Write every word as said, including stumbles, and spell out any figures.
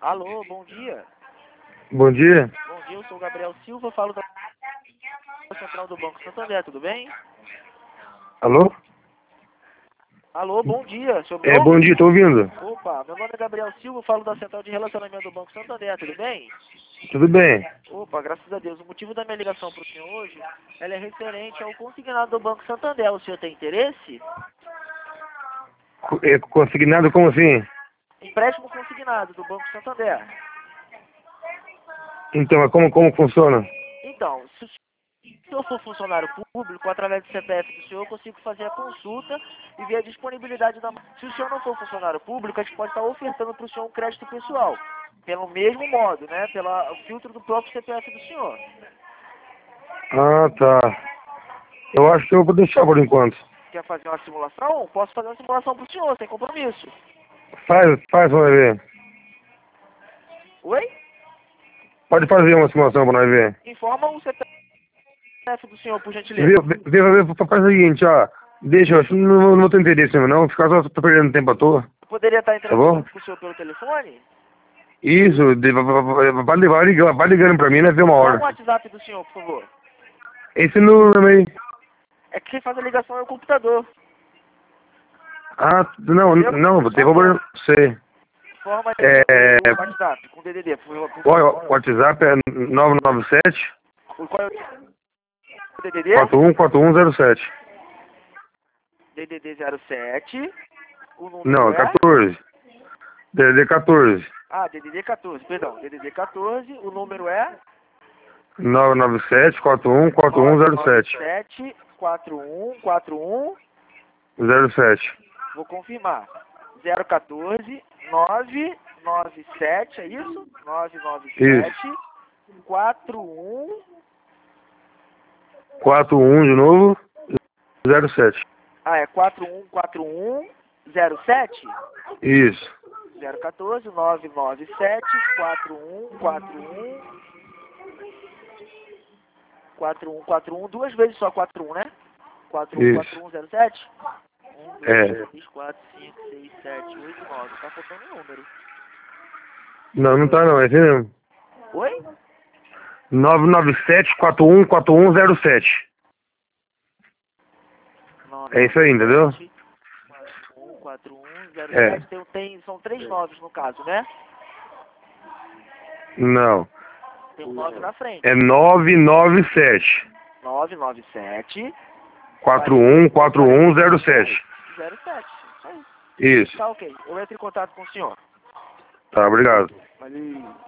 Alô, bom dia. Bom dia. Bom dia, eu sou o Gabriel Silva, falo da Central do Banco Santander, tudo bem? Alô? Alô, bom dia, senhor me É, bom ouve? dia, tô ouvindo. Opa, meu nome é Gabriel Silva, falo da Central de Relacionamento do Banco Santander, tudo bem? Tudo bem. Opa, graças a Deus. O motivo da minha ligação para o senhor hoje, ela é referente ao consignado do Banco Santander. O senhor tem interesse? Co- é, consignado como assim? Empréstimo consignado do Banco Santander. Então, mas como, como funciona? Então, se o senhor for funcionário público, através do C P F do senhor, eu consigo fazer a consulta e ver a disponibilidade da... Se o senhor não for funcionário público, a gente pode estar ofertando para o senhor um crédito pessoal. Pelo mesmo modo, né? Pelo filtro do próprio C P F do senhor. Ah, tá. Eu acho que eu vou deixar por enquanto. Quer fazer uma simulação? Posso fazer uma simulação para o senhor, sem compromisso. Faz, faz, vamos ver. Oi? Pode fazer uma simulação pra nós ver. Informa o C P F do senhor, por Vê, gentileza. vê, vê, vê, faz o seguinte, ó. Deixa, eu acho que não, não tenho interesse mesmo, não. Ficar só tô perdendo tempo à toa. Eu poderia estar Tá entrando em bom? contato com o senhor pelo telefone? Isso, de- vai, vai, vai, vai ligando, vai ligando pra mim, né? Ver uma Qual o hora. WhatsApp do senhor, por favor? Esse número aí. É que quem faz a ligação é o computador. Ah, não, não, vou ter problema. Sei. Informa É, o WhatsApp com D D D, por por qual é favor. o WhatsApp é nove nove sete, O- Qual é o D D D? quatro um quatro um zero sete. D D D zero sete. O número Não, é? quatorze. D D quatorze. Ah, D D D quatorze, perdão. D D D quatorze, o número é? nove nove sete, quatro um quatro um zero sete. sete quatro um quatro um. zero sete. Vou confirmar. zero quatorze nove nove sete, é isso? nove nove sete quatro um. quatro um de novo, zero sete. Ah, é quatro um quatro um zero sete? Isso. zero quatorze nove nove sete quatro um quatro um quatro um quatro um, duas vezes só quatro um, né? quatro um quatro um zero sete? um, É. dois, três, quatro, cinco, seis, sete, oito, nove. Tá faltando um número. Não, não tá não, é esse mesmo. Oi? nove nove sete, quatro um quatro um zero sete. É isso aí, entendeu? quatro um quatro um zero É. sete. Tem, tem, são três noves no caso, né? Não. Tem um nove na frente. É nove nove sete, nove nove sete quatro um quatro um zero sete. zero sete. Isso aí. Isso. Tá ok. Eu entro em contato com o senhor. Tá, obrigado. Valeu.